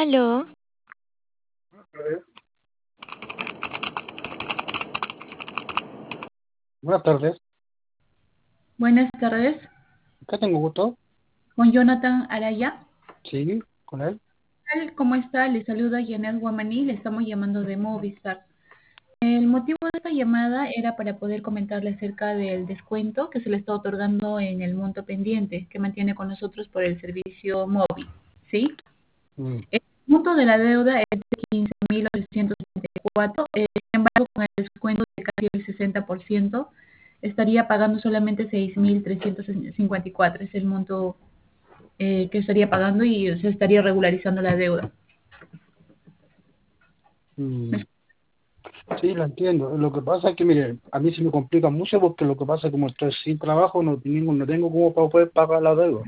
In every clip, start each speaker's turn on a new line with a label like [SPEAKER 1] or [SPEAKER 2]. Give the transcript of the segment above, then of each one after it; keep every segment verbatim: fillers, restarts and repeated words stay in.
[SPEAKER 1] Aló,
[SPEAKER 2] Buenas tardes,
[SPEAKER 3] Buenas tardes,
[SPEAKER 2] ¿qué tengo gusto?
[SPEAKER 3] con Jonathan Araya.
[SPEAKER 2] Sí, con él.
[SPEAKER 3] Tal, ¿cómo está? Le saluda Janet Guamaní, le estamos llamando de Movistar. El motivo de esta llamada era para poder comentarle acerca del descuento que se le está otorgando en el monto pendiente que mantiene con nosotros por el servicio móvil, ¿sí?
[SPEAKER 2] Mm,
[SPEAKER 3] El monto de la deuda es de quince mil ochocientos treinta y cuatro, eh, sin embargo, con el descuento de casi el sesenta por ciento, estaría pagando solamente seis mil trescientos cincuenta y cuatro, es el monto eh, que estaría pagando y se estaría regularizando la deuda.
[SPEAKER 2] mm, sí, lo entiendo. Lo que pasa es que, mire, a mí se me complica mucho porque lo que pasa es que como estoy sin trabajo, no tengo, no tengo cómo para poder pagar la deuda.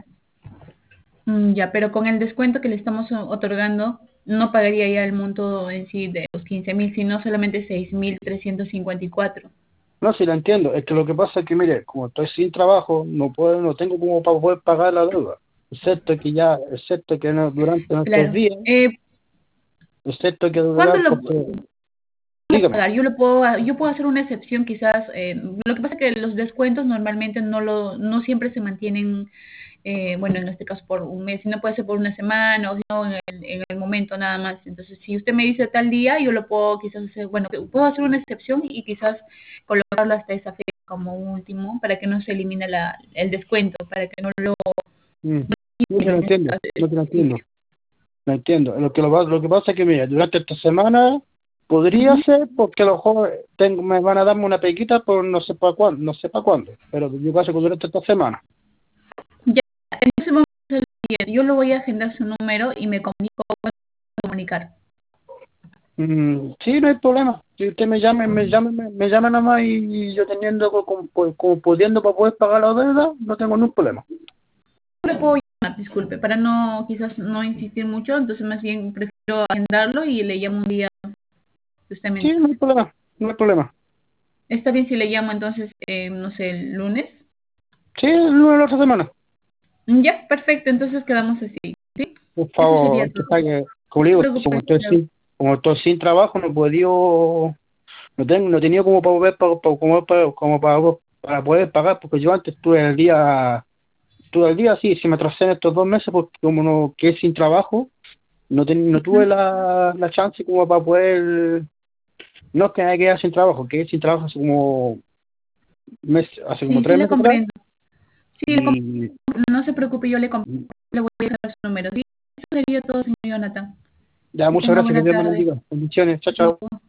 [SPEAKER 3] Mm, ya, pero con el descuento que le estamos o- otorgando, no pagaría ya el monto en sí de los quince mil, sino solamente seis mil trescientos cincuenta y cuatro.
[SPEAKER 2] No, sí, lo entiendo. Es que lo que pasa es que, mire, como estoy sin trabajo, no puedo, no tengo cómo para poder pagar la deuda. Excepto que ya, excepto que no- durante estos
[SPEAKER 3] Claro.
[SPEAKER 2] días,
[SPEAKER 3] Eh,
[SPEAKER 2] excepto que
[SPEAKER 3] ¿Cuándo
[SPEAKER 2] durar,
[SPEAKER 3] lo
[SPEAKER 2] porque, dígame.
[SPEAKER 3] pagar? Yo lo puedo, yo puedo hacer una excepción quizás. Eh, lo que pasa es que los descuentos normalmente no lo, no siempre se mantienen, eh, bueno, en este caso por un mes, sino puede ser por una semana o si no en el, en el momento nada más. Entonces, si usted me dice tal día, yo lo puedo quizás hacer, bueno, que- puedo hacer una excepción y quizás colocarlo hasta esa fecha como último para que no se elimine la, el descuento, para que no lo...
[SPEAKER 2] Mm, no se lo entiendo, no se lo entiendo. No entiendo. Lo que, lo, va- lo que pasa es que, mira, durante esta semana podría
[SPEAKER 3] Ujú.
[SPEAKER 2] ser porque a lo mejor tengo, me van a darme una pequita por no sé para cuándo, no sé para cuándo, pero yo paso que durante esta semana.
[SPEAKER 3] Ya, entonces vamos a hacer lo siguiente. Yo lo voy a agendar su número y me comunico, comunicar.
[SPEAKER 2] Mm, sí, no hay problema. Si usted me llama, me llama, me, me llama nada más y, y yo teniendo, co- como, como- como pudiendo para poder pagar la deuda, no tengo ningún problema.
[SPEAKER 3] No le puedo llamar, disculpe, para no quizás no insistir mucho, entonces más bien prefiero agendarlo y le llamo un día que usted me...
[SPEAKER 2] Sí, no hay problema, no hay problema.
[SPEAKER 3] Está bien si le llamo entonces, eh, no sé, el lunes.
[SPEAKER 2] Sí, el lunes de la otra semana.
[SPEAKER 3] Ya, perfecto, entonces quedamos así, ¿sí?
[SPEAKER 2] Por
[SPEAKER 3] Eso
[SPEAKER 2] favor,
[SPEAKER 3] sería
[SPEAKER 2] es que
[SPEAKER 3] todo.
[SPEAKER 2] está que, como
[SPEAKER 3] No
[SPEAKER 2] le
[SPEAKER 3] se
[SPEAKER 2] digo, como
[SPEAKER 3] preocupe,
[SPEAKER 2] estoy
[SPEAKER 3] señor.
[SPEAKER 2] sin, como estoy sin trabajo, no he podido. No tengo, no tenía como para poder, para, para- como, para, como para, para poder pagar, porque yo antes tuve el día, tuve el día, sí, si me atrasé en estos dos meses, porque como no quedé sin trabajo, no, ten- no tuve
[SPEAKER 3] Ujú.
[SPEAKER 2] la, la chance como para poder, no es que me quedé sin trabajo, quedé sin trabajo hace como, mes, hace como
[SPEAKER 3] Sí, sí
[SPEAKER 2] tres
[SPEAKER 3] le
[SPEAKER 2] meses atrás,
[SPEAKER 3] comprendo. Sí, le comprendo.
[SPEAKER 2] y,
[SPEAKER 3] No se preocupe, yo le, comp-
[SPEAKER 2] y
[SPEAKER 3] le voy a dejar su número. Sí, eso sería todo, señor Jonathan.
[SPEAKER 2] ya
[SPEAKER 3] Que
[SPEAKER 2] muchas
[SPEAKER 3] tenga
[SPEAKER 2] gracias, que
[SPEAKER 3] buena
[SPEAKER 2] Dios me
[SPEAKER 3] tarde.
[SPEAKER 2] bendiga, bendiciones, chao,
[SPEAKER 3] Hasta
[SPEAKER 2] chao.
[SPEAKER 3] luego.